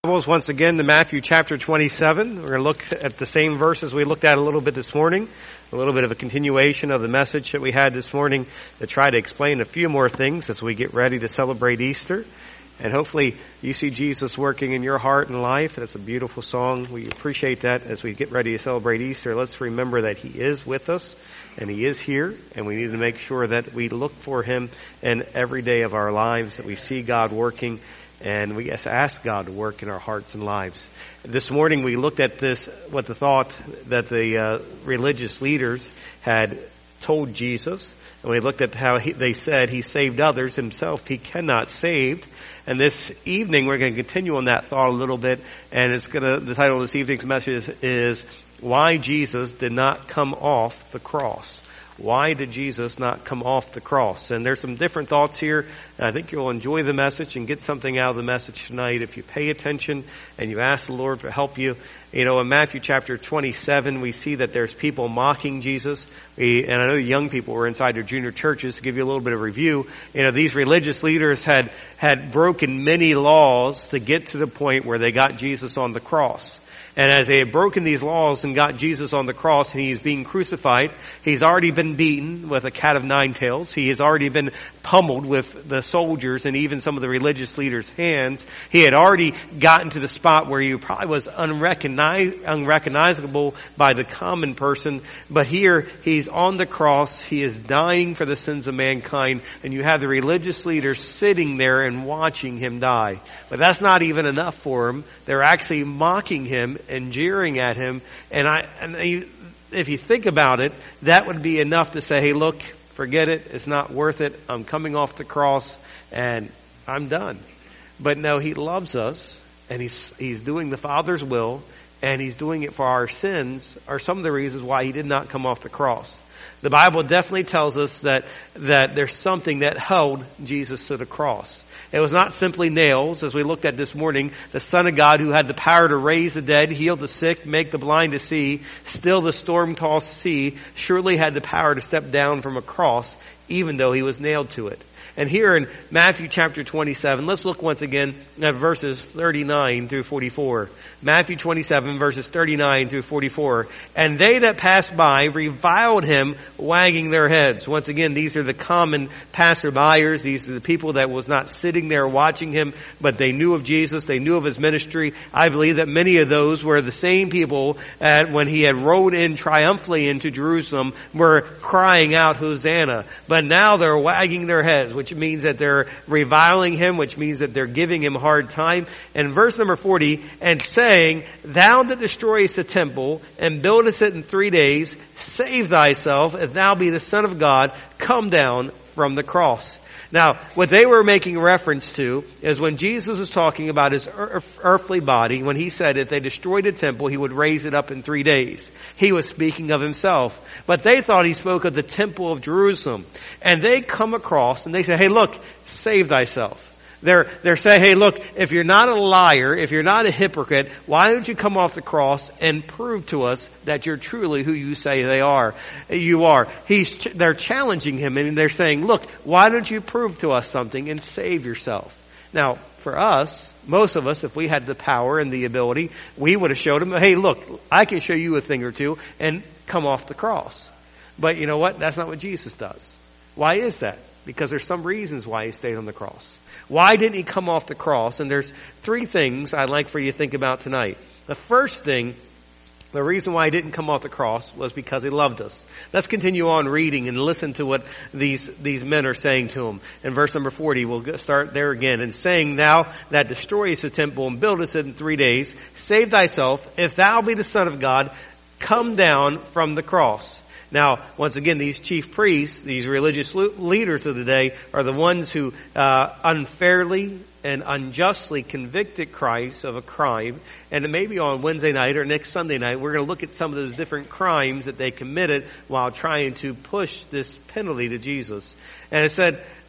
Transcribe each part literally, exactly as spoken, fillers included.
Once again to Matthew chapter twenty-seven. We're going to look at the same verses we looked at a little bit this morning, a little bit of a continuation of the message that we had this morning to try to explain a few more things as we get ready to celebrate Easter. And hopefully you see Jesus working in your heart and life. That's a beautiful song. We appreciate that as we get ready to celebrate Easter. Let's remember that He is with us and He is here, and we need to make sure that we look for Him in every day of our lives, that we see God working. And we just ask God to work in our hearts and lives. This morning we looked at this, what the thought that the uh, religious leaders had told Jesus. And we looked at how he, they said He saved others, Himself He cannot save. And this evening we're going to continue on that thought a little bit. And it's going to, the title of this evening's message is, Why Jesus Did Not Come Off the Cross. Why did Jesus not come off the cross? And there's some different thoughts here. And I think you'll enjoy the message and get something out of the message tonight if you pay attention and you ask the Lord to help you. You know, in Matthew chapter twenty-seven, we see that there's people mocking Jesus. We, and I know young people were inside their junior churches. To give you a little bit of review, you know, these religious leaders had, had broken many laws to get to the point where they got Jesus on the cross. And as they had broken these laws and got Jesus on the cross and He's being crucified, He's already been beaten with a cat of nine tails. He has already been pummeled with the soldiers and even some of the religious leaders' hands. He had already gotten to the spot where He probably was unrecogniz- unrecognizable by the common person. But here He's on the cross. He is dying for the sins of mankind. And you have the religious leaders sitting there and watching Him die. But that's not even enough for Him. They're actually mocking Him and jeering at Him. And I, and you, if you think about it, that would be enough to say, hey, look, forget it. It's not worth it. I'm coming off the cross and I'm done. But no, He loves us and He's, He's doing the Father's will, and He's doing it for our sins are some of the reasons why He did not come off the cross. The Bible definitely tells us that, that there's something that held Jesus to the cross. It was not simply nails, as we looked at this morning. The Son of God, who had the power to raise the dead, heal the sick, make the blind to see, still the storm-tossed sea, surely had the power to step down from a cross, even though He was nailed to it. And here in Matthew chapter twenty-seven, let's look once again at verses thirty-nine through forty-four. Matthew twenty-seven, verses thirty-nine through forty-four. And they that passed by reviled Him, wagging their heads. Once again, these are the common passerbyers. These are the people that was not sitting there watching Him, but they knew of Jesus. They knew of His ministry. I believe that many of those were the same people at, when He had rode in triumphantly into Jerusalem, were crying out, Hosanna. But now they're wagging their heads, which means that they're reviling Him, which means that they're giving Him a hard time. And verse number forty, and saying, Thou that destroyest the temple and buildest it in three days, save thyself, if thou be the Son of God, come down from the cross. Now, what they were making reference to is when Jesus was talking about His earthly body, when He said if they destroyed the temple, He would raise it up in three days. He was speaking of Himself. But they thought He spoke of the temple of Jerusalem. And they come across and they say, hey, look, save thyself. They're, they're saying, hey, look, if you're not a liar, if you're not a hypocrite, why don't you come off the cross and prove to us that you're truly who you say they are, you are. He's, they're challenging Him and they're saying, look, why don't you prove to us something and save yourself? Now, for us, most of us, if we had the power and the ability, we would have showed Him, hey, look, I can show you a thing or two and come off the cross. But you know what? That's not what Jesus does. Why is that? Because there's some reasons why He stayed on the cross. Why didn't He come off the cross? And there's three things I'd like for you to think about tonight. The first thing, the reason why He didn't come off the cross was because He loved us. Let's continue on reading and listen to what these, these men are saying to Him. In verse number forty, we'll start there again. And saying, Thou that destroyest the temple and buildest it in three days, save thyself, if thou be the Son of God, come down from the cross. Now, once again, these chief priests, these religious leaders of the day, are the ones who uh, unfairly and unjustly convicted Christ of a crime. And maybe on Wednesday night or next Sunday night, we're going to look at some of those different crimes that they committed while trying to push this penalty to Jesus. And it said,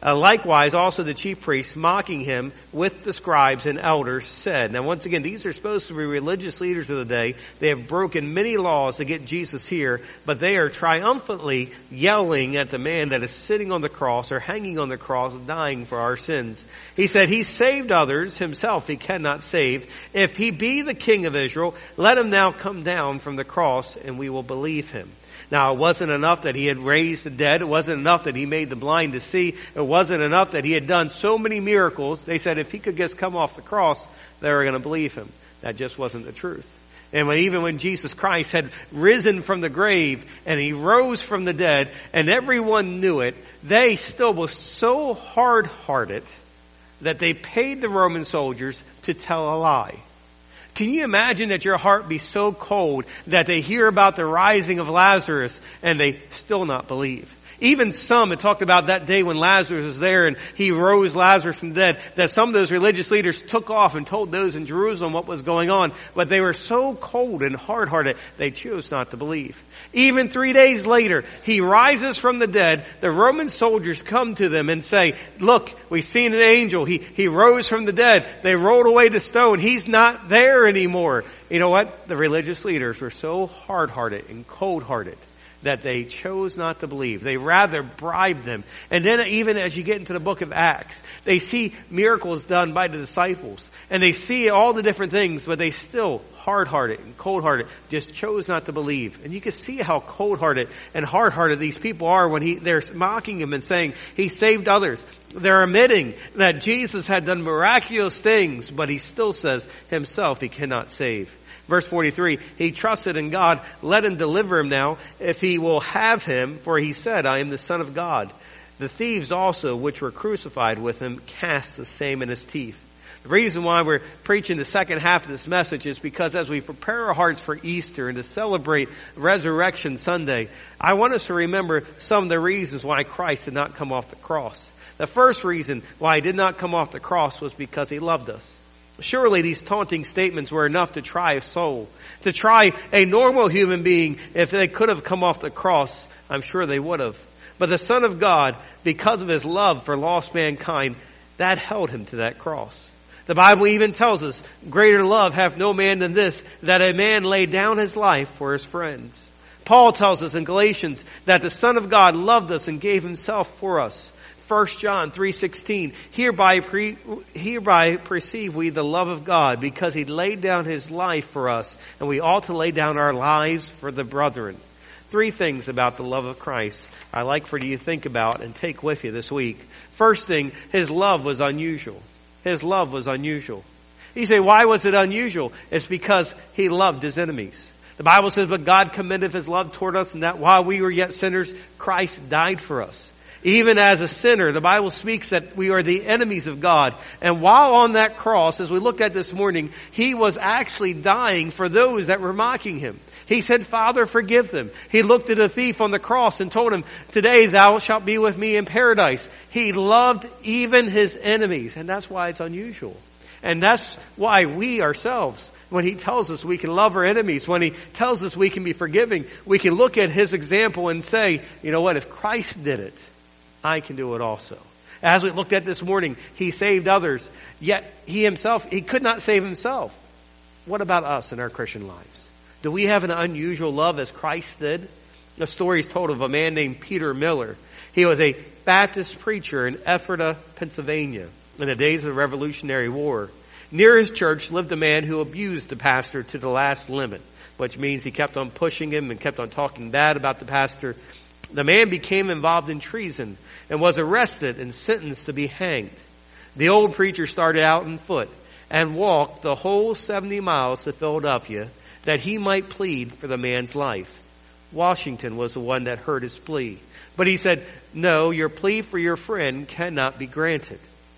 Uh, likewise, also the chief priests, mocking him with the scribes and elders, said. Now, once again, these are supposed to be religious leaders of the day. They have broken many laws to get Jesus here, but they are triumphantly yelling at the man that is sitting on the cross or hanging on the cross, dying for our sins. He said, he saved others, himself he cannot save. If he be the King of Israel, let him now come down from the cross, and we will believe him. Now, it wasn't enough that he had raised the dead. It wasn't enough that he made the blind to see. It wasn't enough that he had done so many miracles. They said if he could just come off the cross, they were going to believe him. That just wasn't the truth. And when, even when Jesus Christ had risen from the grave and he rose from the dead and everyone knew it, they still were so hard-hearted that they paid the Roman soldiers to tell a lie. Can you imagine that your heart be so cold that they hear about the rising of Lazarus and they still not believe? Even some had talked about that day when Lazarus was there and he rose Lazarus from the dead, that some of those religious leaders took off and told those in Jerusalem what was going on. But they were so cold and hard-hearted, they chose not to believe. Even three days later, he rises from the dead. The Roman soldiers come to them and say, look, we've seen an angel. He, he rose from the dead. They rolled away the stone. He's not there anymore. You know what? The religious leaders were so hard-hearted and cold-hearted that they chose not to believe. They rather bribed them. And then even as you get into the book of Acts, they see miracles done by the disciples. And they see all the different things, but they still hard-hearted and cold-hearted, just chose not to believe. And you can see how cold-hearted and hard-hearted these people are when he, they're mocking him and saying, he saved others. They're admitting that Jesus had done miraculous things, but he still says himself he cannot save. Verse forty-three, he trusted in God, let him deliver him now, if he will have him, for he said, I am the Son of God. The thieves also, which were crucified with him, cast the same in his teeth. The reason why we're preaching the second half of this message is because as we prepare our hearts for Easter and to celebrate Resurrection Sunday, I want us to remember some of the reasons why Christ did not come off the cross. The first reason why he did not come off the cross was because he loved us. Surely these taunting statements were enough to try a soul, to try a normal human being. If they could have come off the cross, I'm sure they would have. But the Son of God, because of his love for lost mankind, that held him to that cross. The Bible even tells us, greater love hath no man than this, that a man lay down his life for his friends. Paul tells us in Galatians that the Son of God loved us and gave himself for us. First John three sixteen, hereby, pre, hereby perceive we the love of God, because he laid down his life for us, and we ought to lay down our lives for the brethren. Three things about the love of Christ I like for you to think about and take with you this week. First thing, his love was unusual. His love was unusual. You say, why was it unusual? It's because he loved his enemies. The Bible says, but God commendeth his love toward us, and that while we were yet sinners, Christ died for us. Even as a sinner, the Bible speaks that we are the enemies of God. And while on that cross, as we looked at this morning, he was actually dying for those that were mocking him. He said, Father, forgive them. He looked at a thief on the cross and told him, today thou shalt be with me in paradise. He loved even his enemies. And that's why it's unusual. And that's why we ourselves, when he tells us we can love our enemies, when he tells us we can be forgiving, we can look at his example and say, you know what, if Christ did it, I can do it also. As we looked at this morning, he saved others, yet he himself, he could not save himself. What about us in our Christian lives? Do we have an unusual love as Christ did? The story is told of a man named Peter Miller. He was a Baptist preacher in Ephrata, Pennsylvania, in the days of the Revolutionary War. Near his church lived a man who abused the pastor to the last limit, which means he kept on pushing him and kept on talking bad about the pastor. The man became involved in treason and was arrested and sentenced to be hanged. The old preacher started out on foot and walked the whole seventy miles to Philadelphia that he might plead for the man's life. Washington was the one that heard his plea. But he said, no, your plea for your friend cannot be granted.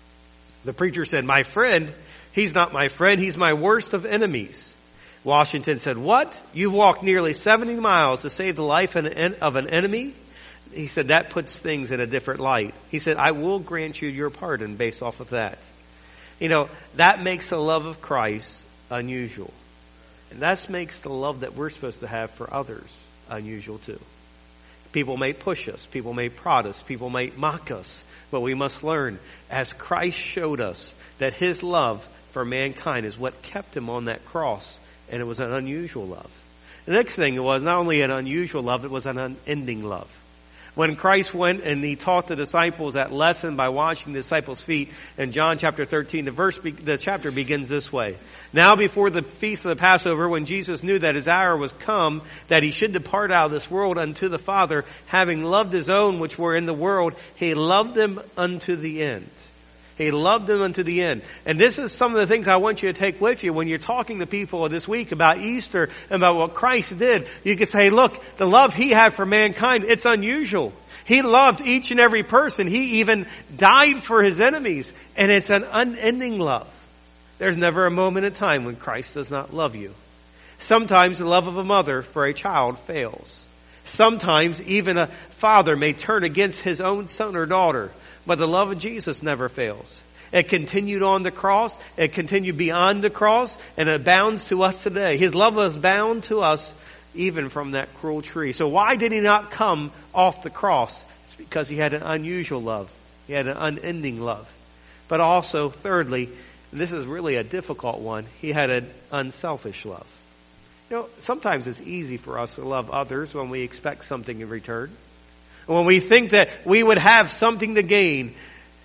The preacher said, my friend? He's not my friend. He's my worst of enemies. Washington said, what? You've walked nearly seventy miles to save the life of an enemy? He said, that puts things in a different light. He said, I will grant you your pardon based off of that. You know, that makes the love of Christ unusual. And that makes the love that we're supposed to have for others unusual too. People may push us. People may prod us. People may mock us. But we must learn, as Christ showed us, that his love for mankind is what kept him on that cross. And it was an unusual love. The next thing was not only an unusual love, it was an unending love. When Christ went and he taught the disciples that lesson by washing the disciples' feet in John chapter thirteen, the verse, the chapter begins this way. Now before the feast of the Passover, when Jesus knew that his hour was come, that he should depart out of this world unto the Father, having loved his own which were in the world, he loved them unto the end. He loved them unto the end. And this is some of the things I want you to take with you when you're talking to people this week about Easter and about what Christ did. You can say, look, the love he had for mankind, it's unusual. He loved each and every person. He even died for his enemies. And it's an unending love. There's never a moment in time when Christ does not love you. Sometimes the love of a mother for a child fails. Sometimes even a father may turn against his own son or daughter. But the love of Jesus never fails. It continued on the cross. It continued beyond the cross. And it bounds to us today. His love was bound to us even from that cruel tree. So why did he not come off the cross? It's because he had an unusual love. He had an unending love. But also, thirdly, and this is really a difficult one, he had an unselfish love. You know, sometimes it's easy for us to love others when we expect something in return. When we think that we would have something to gain,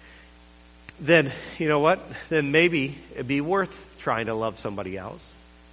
then, you know what? Then maybe it'd be worth trying to love somebody else.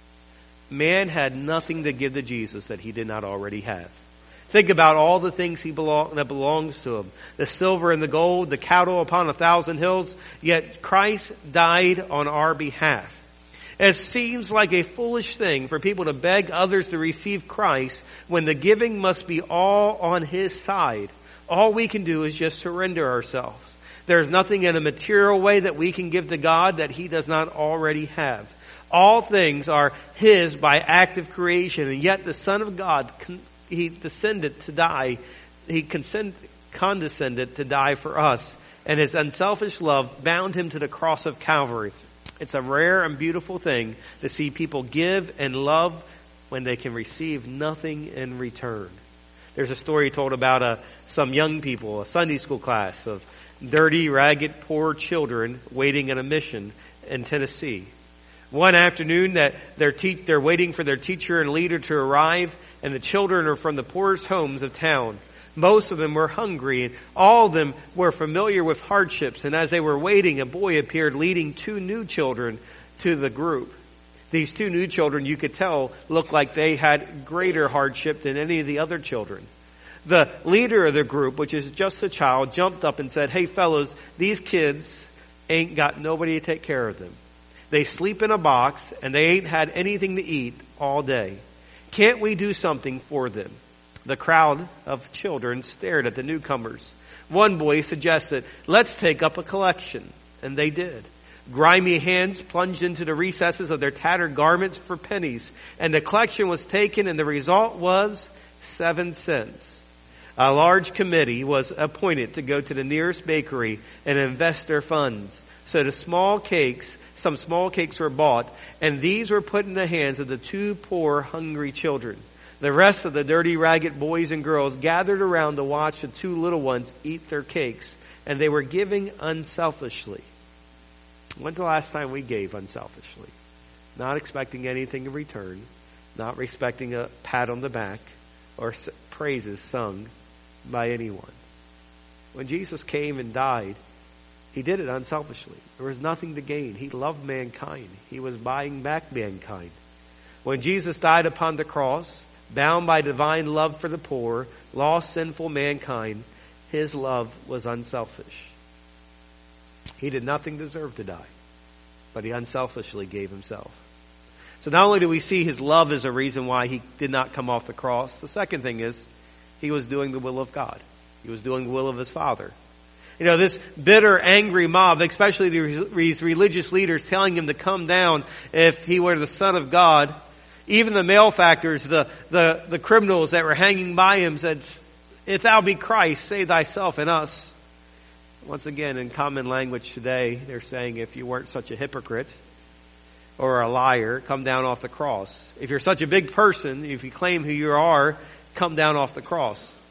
Man had nothing to give to Jesus that he did not already have. Think about all the things he belong, that belongs to him. The silver and the gold, the cattle upon a thousand hills. Yet Christ died on our behalf. It seems like a foolish thing for people to beg others to receive Christ when the giving must be all on his side. All we can do is just surrender ourselves. There's nothing in a material way that we can give to God that he does not already have. All things are his by act of creation, and yet the Son of God, he descended to die. He condescended to die for us, and his unselfish love bound him to the cross of Calvary. It's a rare and beautiful thing to see people give and love when they can receive nothing in return. There's a story told about uh, some young people, a Sunday school class of dirty, ragged, poor children waiting in a mission in Tennessee. One afternoon that they're, te- they're waiting for their teacher and leader to arrive, and the children are from the poorest homes of town. Most of them were hungry, and all of them were familiar with hardships. And as they were waiting, a boy appeared leading two new children to the group. These two new children, you could tell, looked like they had greater hardship than any of the other children. The leader of the group, which is just a child, jumped up and said, "Hey fellows, these kids ain't got nobody to take care of them. They sleep in a box, and they ain't had anything to eat all day. Can't we do something for them?" The crowd of children stared at the newcomers. One boy suggested, "Let's take up a collection." And they did. Grimy hands plunged into the recesses of their tattered garments for pennies. And the collection was taken, and the result was seven cents. A large committee was appointed to go to the nearest bakery and invest their funds. So the small cakes, some small cakes were bought, and these were put in the hands of the two poor, hungry children. The rest of the dirty, ragged boys and girls gathered around to watch the two little ones eat their cakes, and they were giving unselfishly. When's the last time we gave unselfishly? Not expecting anything in return, not expecting a pat on the back or praises sung by anyone. When Jesus came and died, he did it unselfishly. There was nothing to gain. He loved mankind. He was buying back mankind. When Jesus died upon the cross, bound by divine love for the poor, lost, sinful mankind, his love was unselfish. He did nothing deserve to die, but he unselfishly gave himself. So not only do we see his love as a reason why he did not come off the cross, the second thing is he was doing the will of God. He was doing the will of his Father. You know, this bitter, angry mob, especially these religious leaders telling him to come down if he were the Son of God. Even the malefactors, the, the, the criminals that were hanging by him said, "If thou be Christ, save thyself and us." Once again, in common language today, they're saying, if you weren't such a hypocrite or a liar, come down off the cross. If you're such a big person, if you claim who you are, come down off the cross.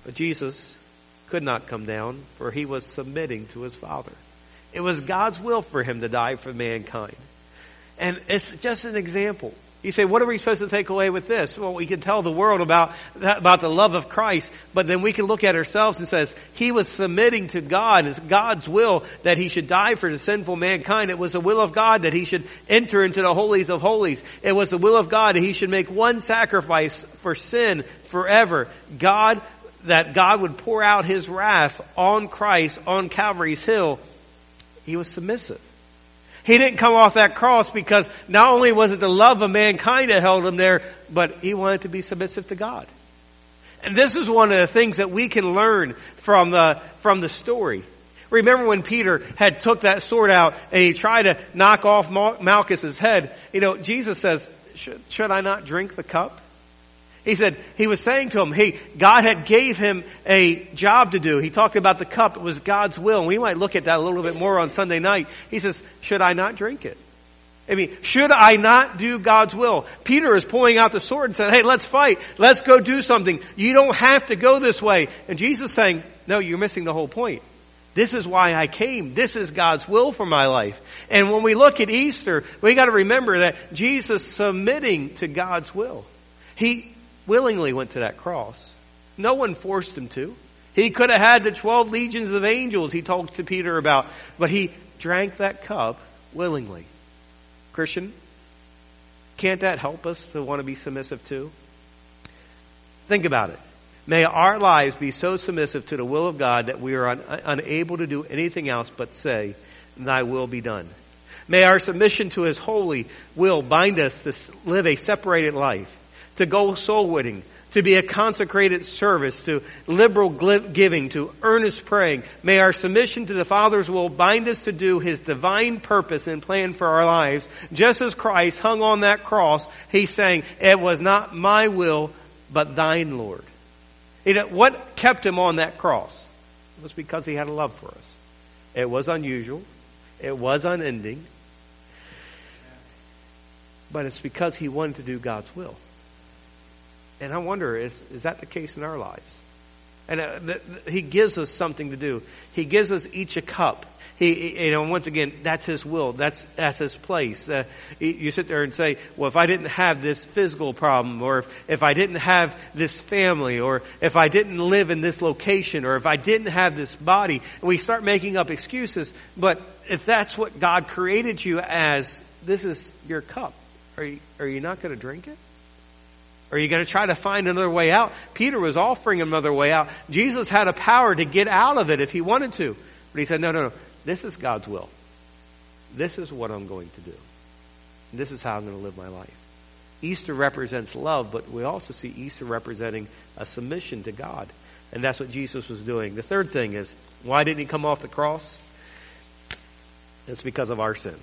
But Jesus could not come down, for he was submitting to his Father. It was God's will for him to die for mankind. And it's just an example. You say, what are we supposed to take away with this? Well, we can tell the world about that, about the love of Christ, but then we can look at ourselves and says, he was submitting to God. It's God's will that he should die for the sinful mankind. It was the will of God that he should enter into the holies of holies. It was the will of God that he should make one sacrifice for sin forever. God, that God would pour out his wrath on Christ on Calvary's hill. He was submissive. He didn't come off that cross because not only was it the love of mankind that held him there, but he wanted to be submissive to God. And this is one of the things that we can learn from the, from the story. Remember when Peter had took that sword out and he tried to knock off Malchus's head? You know, Jesus says, should, should I not drink the cup? He said, he was saying to him, hey, God had gave him a job to do. He talked about the cup. It was God's will. And we might look at that a little bit more on Sunday night. He says, should I not drink it? I mean, should I not do God's will? Peter is pulling out the sword and said, hey, let's fight. Let's go do something. You don't have to go this way. And Jesus is saying, no, you're missing the whole point. This is why I came. This is God's will for my life. And when we look at Easter, we got to remember that Jesus submitting to God's will. He willingly went to that cross. No one forced him to. He could have had the twelve legions of angels he talked to Peter about, but he drank that cup willingly. Christian, can't that help us to want to be submissive too? Think about it. May our lives be so submissive to the will of God that we are un- unable to do anything else but say, thy will be done. May our submission to his holy will bind us to live a separated life, to go soul winning, to be a consecrated service, to liberal giving, to earnest praying. May our submission to the Father's will bind us to do his divine purpose and plan for our lives. Just as Christ hung on that cross, he's saying, it was not my will, but thine, Lord. You know, what kept him on that cross? It was because he had a love for us. It was unusual. It was unending. But it's because he wanted to do God's will. And I wonder, is, is that the case in our lives? And uh, th- th- he gives us something to do. He gives us each a cup. He, you know, once again, that's his will. That's, that's his place. Uh, you sit there and say, well, if I didn't have this physical problem, or if, if I didn't have this family, or if I didn't live in this location, or if I didn't have this body, and we start making up excuses. But if that's what God created you as, this is your cup. Are you, are you not going to drink it? Are you going to try to find another way out? Peter was offering him another way out. Jesus had a power to get out of it if he wanted to. But he said, no, no, no. This is God's will. This is what I'm going to do. This is how I'm going to live my life. Easter represents love, but we also see Easter representing a submission to God. And that's what Jesus was doing. The third thing is, why didn't he come off the cross? It's because of our sins.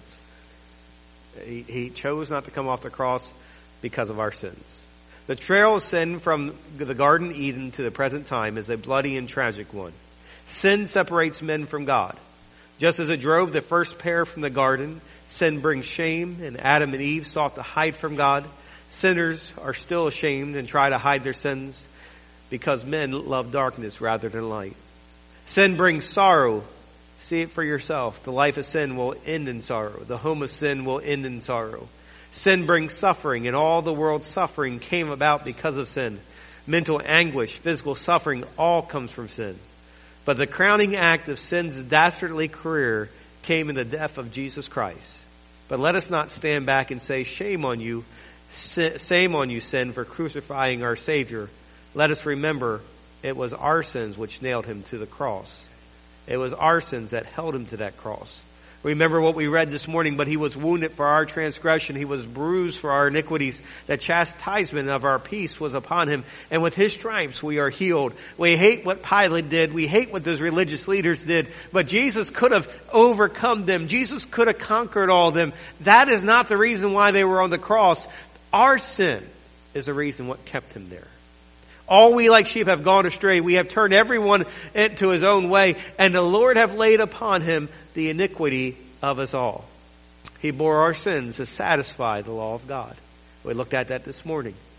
He, he chose not to come off the cross because of our sins. The trail of sin from the Garden of Eden to the present time is a bloody and tragic one. Sin separates men from God. Just as it drove the first pair from the garden, sin brings shame, and Adam and Eve sought to hide from God. Sinners are still ashamed and try to hide their sins because men love darkness rather than light. Sin brings sorrow. See it for yourself. The life of sin will end in sorrow. The home of sin will end in sorrow. Sin brings suffering, and all the world's suffering came about because of sin. Mental anguish, physical suffering, all comes from sin. But the crowning act of sin's dastardly career came in the death of Jesus Christ. But let us not stand back and say, shame on you, shame on you, sin, for crucifying our Savior. Let us remember it was our sins which nailed him to the cross. It was our sins that held him to that cross. Remember what we read this morning, but he was wounded for our transgression. He was bruised for our iniquities. The chastisement of our peace was upon him. And with his stripes we are healed. We hate what Pilate did. We hate what those religious leaders did. But Jesus could have overcome them. Jesus could have conquered all of them. That is not the reason why they were on the cross. Our sin is the reason what kept him there. All we like sheep have gone astray. We have turned everyone into his own way. And the Lord have laid upon him the iniquity of us all. He bore our sins to satisfy the law of God. We looked at that this morning.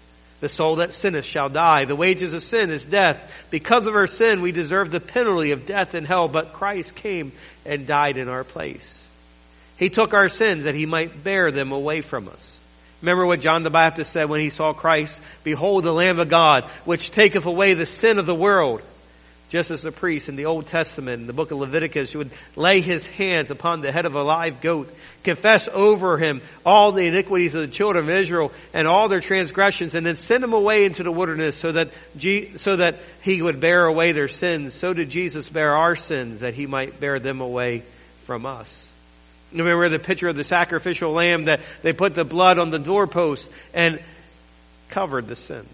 The soul that sinneth shall die. The wages of sin is death. Because of our sin, we deserve the penalty of death and hell, but Christ came and died in our place. He took our sins that He might bear them away from us. Remember what John the Baptist said when he saw Christ? Behold the Lamb of God, which taketh away the sin of the world. Just as the priest in the Old Testament, in the book of Leviticus, would lay his hands upon the head of a live goat, confess over him all the iniquities of the children of Israel and all their transgressions, and then send them away into the wilderness so that, G- so that He would bear away their sins. So did Jesus bear our sins, that He might bear them away from us. Remember the picture of the sacrificial lamb, that they put the blood on the doorpost and covered the sins.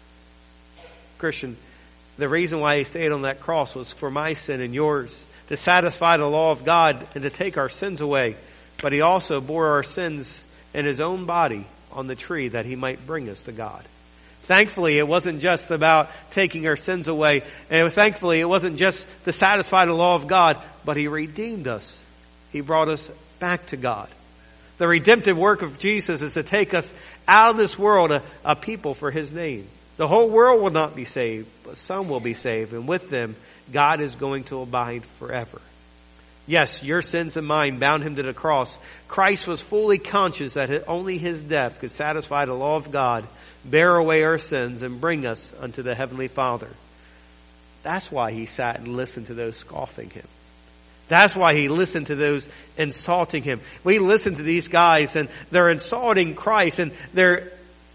Christian, the reason why He stayed on that cross was for my sin and yours, to satisfy the law of God and to take our sins away. But He also bore our sins in His own body on the tree that He might bring us to God. Thankfully, it wasn't just about taking our sins away. And thankfully, it wasn't just to satisfy the law of God, but He redeemed us. He brought us back to God. The redemptive work of Jesus is to take us out of this world, a, a people for His name. The whole world will not be saved, but some will be saved. And with them, God is going to abide forever. Yes, your sins and mine bound Him to the cross. Christ was fully conscious that only His death could satisfy the law of God, bear away our sins, and bring us unto the Heavenly Father. That's why He sat and listened to those scoffing Him. That's why He listened to those insulting Him. We listen to these guys and they're insulting Christ and they're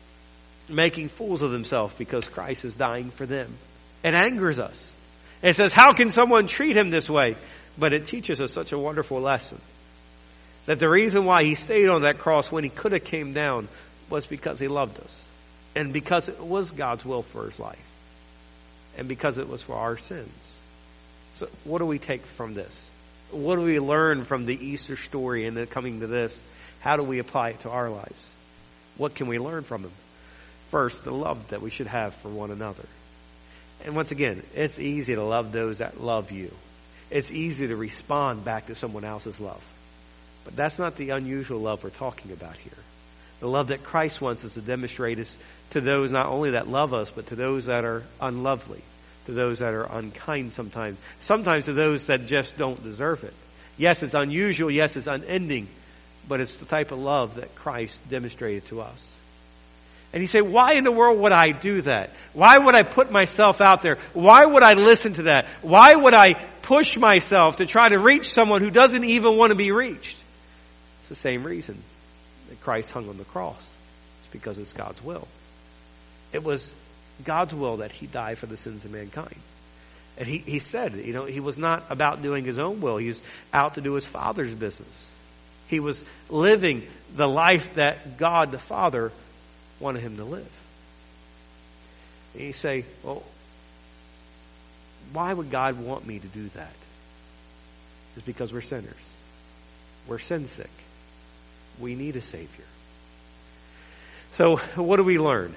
making fools of themselves because Christ is dying for them. It angers us. It says, how can someone treat Him this way? But it teaches us such a wonderful lesson. That the reason why He stayed on that cross when He could have came down was because He loved us. And because it was God's will for His life. And because it was for our sins. So what do we take from this? What do we learn from the Easter story and then coming to this? How do we apply it to our lives? What can we learn from Him? First, the love that we should have for one another. And once again, it's easy to love those that love you. It's easy to respond back to someone else's love. But that's not the unusual love we're talking about here. The love that Christ wants us to demonstrate is to those not only that love us, but to those that are unlovely, to those that are unkind sometimes, sometimes to those that just don't deserve it. Yes, it's unusual. Yes, it's unending. But it's the type of love that Christ demonstrated to us. And you say, why in the world would I do that? Why would I put myself out there? Why would I listen to that? Why would I push myself to try to reach someone who doesn't even want to be reached? It's the same reason that Christ hung on the cross. It's because it's God's will. It was God's will that He died for the sins of mankind. And he, he said, you know, He was not about doing His own will. He was out to do His Father's business. He was living the life that God the Father wanted Him to live. And you say, well, why would God want me to do that? It's because we're sinners. We're sin sick. We need a Savior. So what do we learn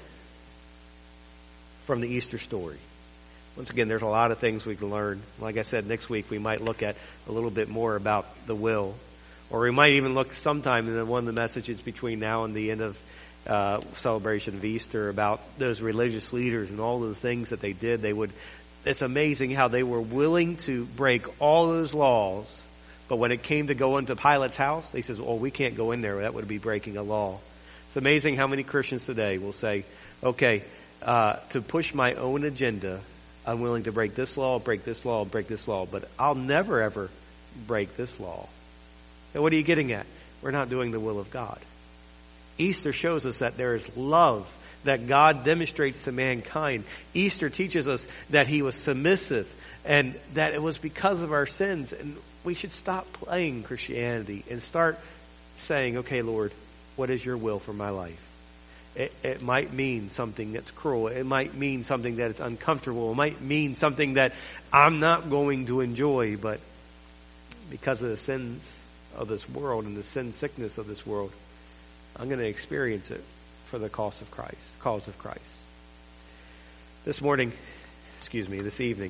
from the Easter story? Once again, there's a lot of things we can learn. Like I said, next week we might look at a little bit more about the will. Or we might even look sometime in one of the messages between now and the end of uh celebration of Easter about those religious leaders and all of the things that they did. They would, it's amazing how they were willing to break all those laws, but when it came to go into Pilate's house, they says, oh, we can't go in there. That would be breaking a law. It's amazing how many Christians today will say, okay, uh to push my own agenda, I'm willing to break this law, break this law, break this law, but I'll never ever break this law. And what are you getting at? We're not doing the will of God. Easter shows us that there is love that God demonstrates to mankind. Easter teaches us that He was submissive and that it was because of our sins. And we should stop playing Christianity and start saying, okay, Lord, what is your will for my life? It, it might mean something that's cruel. It might mean something that is uncomfortable. It might mean something that I'm not going to enjoy, but because of the sins of this world and the sin sickness of this world, I'm going to experience it for the cause of Christ, cause of Christ. This morning, excuse me, this evening,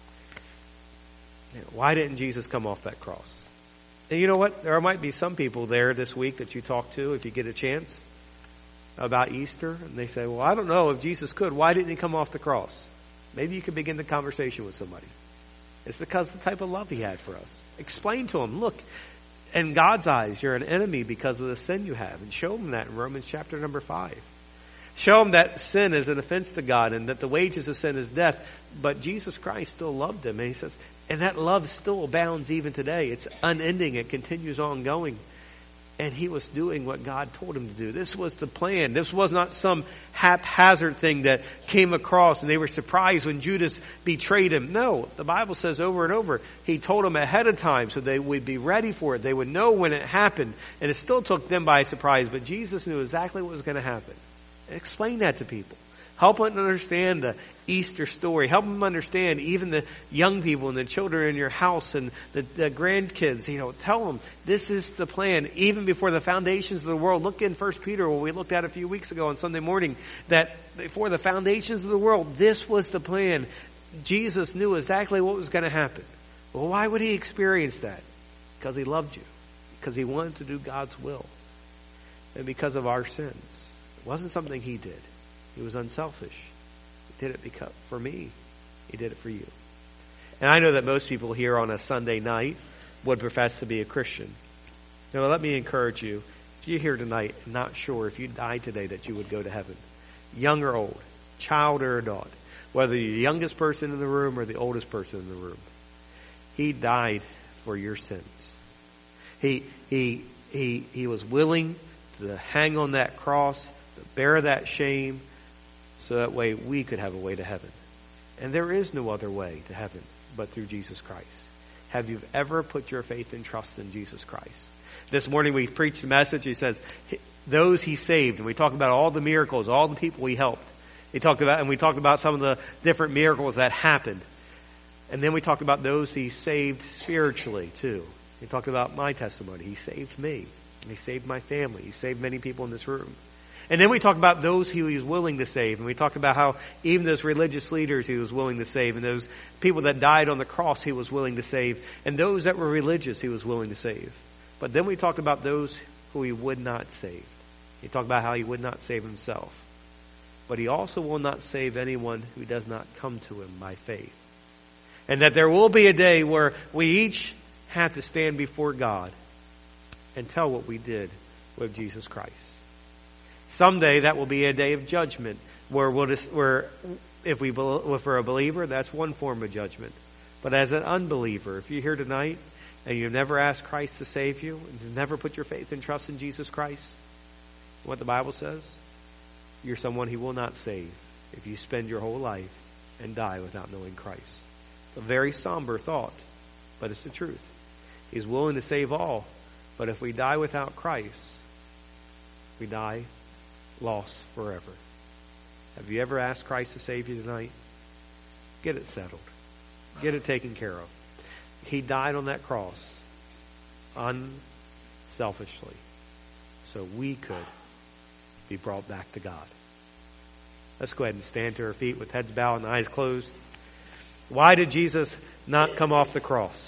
why didn't Jesus come off that cross? And you know what? There might be some people there this week that you talk to if you get a chance. about Easter, and they say, well, I don't know if Jesus could. Why didn't he come off the cross? Maybe you could begin the conversation with somebody. It's because of the type of love he had for us. Explain to them, look, in God's eyes, you're an enemy because of the sin you have. And show them that in Romans chapter number five. Show them that sin is an offense to God and that the wages of sin is death. But Jesus Christ still loved them. And he says, and that love still abounds even today. It's unending. It continues on going. And he was doing what God told him to do. This was the plan. This was not some haphazard thing that came across and they were surprised when Judas betrayed him. No, the Bible says over and over, he told them ahead of time so they would be ready for it. They would know when it happened. And it still took them by surprise, but Jesus knew exactly what was going to happen. Explain that to people. Help them understand the Easter story. Help them understand even the young people and the children in your house and the, the grandkids. You know, tell them this is the plan. Even before the foundations of the world. Look in First Peter, what we looked at a few weeks ago on Sunday morning, that before the foundations of the world, this was the plan. Jesus knew exactly what was going to happen. Well, why would he experience that? Because he loved you. Because he wanted to do God's will. And because of our sins. It wasn't something he did. He was unselfish. He did it because for me. He did it for you. And I know that most people here on a Sunday night would profess to be a Christian. Now, let me encourage you. If you're here tonight and not sure if you died today that you would go to heaven, young or old, child or adult, whether you're the youngest person in the room or the oldest person in the room, he died for your sins. He, he, he, he was willing to hang on that cross, to bear that shame, so that way we could have a way to heaven. And there is no other way to heaven but through Jesus Christ. Have you ever put your faith and trust in Jesus Christ? This morning we preached a message. He says, those he saved. And we talked about all the miracles, all the people he helped. He talked about, and we talked about some of the different miracles that happened. And then we talked about those he saved spiritually too. He talked about my testimony. He saved me. And he saved my family. He saved many people in this room. And then we talked about those he was willing to save. And we talked about how even those religious leaders he was willing to save. And those people that died on the cross he was willing to save. And those that were religious he was willing to save. But then we talked about those who he would not save. He talked about how he would not save himself. But he also will not save anyone who does not come to him by faith. And that there will be a day where we each have to stand before God and tell what we did with Jesus Christ. Someday that will be a day of judgment where we'll just, where if we if we're a believer, that's one form of judgment. But as an unbeliever, if you're here tonight and you've never asked Christ to save you, and you've never put your faith and trust in Jesus Christ, what the Bible says, you're someone he will not save if you spend your whole life and die without knowing Christ. It's a very somber thought, but it's the truth. He's willing to save all, but if we die without Christ, we die lost forever. Have you ever asked Christ to save you tonight? Get it settled. Get it taken care of. He died on that cross unselfishly so we could be brought back to God. Let's go ahead and stand to our feet with heads bowed and eyes closed. Why did Jesus not come off the cross?